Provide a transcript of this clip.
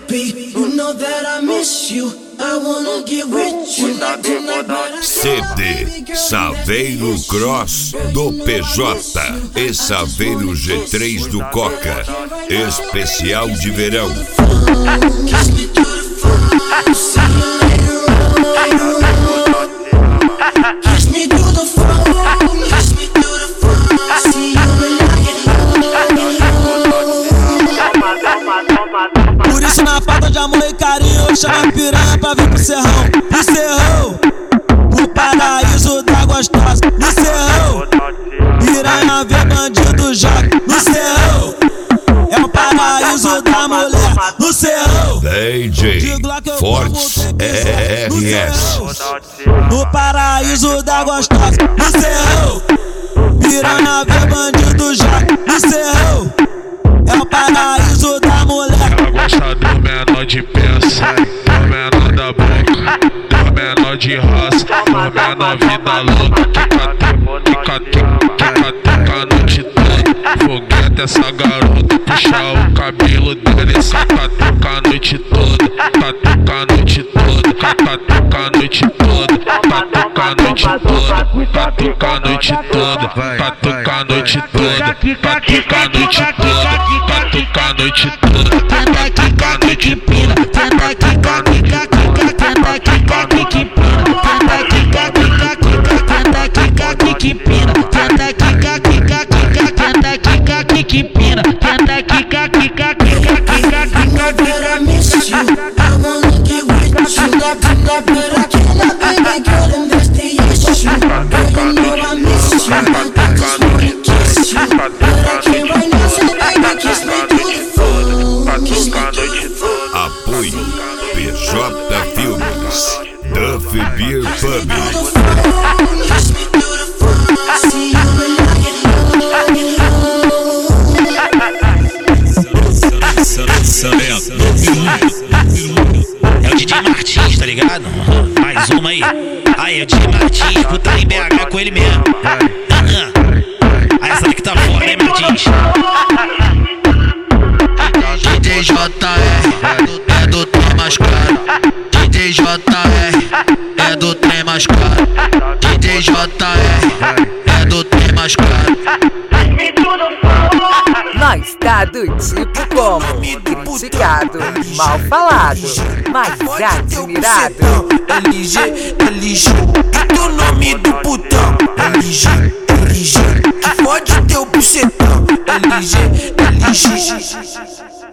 be. You know that I miss you. I wanna get with you. CD Saveiro Cross do PJ e Saveiro G3 do Coca. Especial de verão. Por isso na falta de amor e carinho eu chamo a piranha pra vir pro serrão. No serrão, o paraíso da gostosa. No serrão, piranha vê bandido joga. No serrão, é o paraíso da mulher. No serrão, DJ Fortes RS. no paraíso da gostosa. No serrão, piranha vê bandido joga. No serrão, é o paraíso da mulher. Ela gosta do menor de peça, do menor da boca, do menor de raça, do menor vida louca. Quica a noite toda, foguete essa garota. Puxa o cabelo dele, saca a noite toda. Catuca a noite toda, catuca a noite toda, catuca a noite toda, catuca a noite toda, catuca a noite toda, catuca a noite toda, catuca a noite toda. Tenta quica, quica, pina. Tenta quica, quica, quica. Tenta quica, quica, pina. Tenta quica, quica, quica. Tenta quica, quica, pina. Tenta quica, quica, quica. Tenta quica, quica, pina. Tenta quica, quica, quica, quica, quica. That I miss you. I wanna get with you. But I cannot, baby girl, and that's the issue. Girl, you know I miss you. I just wanna kiss you. But I can't right now, so baby, kiss me through the phone. Kiss me through the phone. Apoio PJ Filmes, Duff Beer Pub. Kiss me through the phone. See you when I get É o DJ Martins, tá ligado? Mais uma aí. Aí, o DJ Martins, puta em BH com ele mesmo. Aí, essa daqui tá foda, hein, Martins? DJ JR é do trem mais caro. DJ JR é do trem mais caro. DJ JR é do trem mais caro. Nós tá do tipo como criticado, mal falado, mas admirado. LG, LG, que o nome do putão. LG, LG, que fode teu bucetão. LG, LG.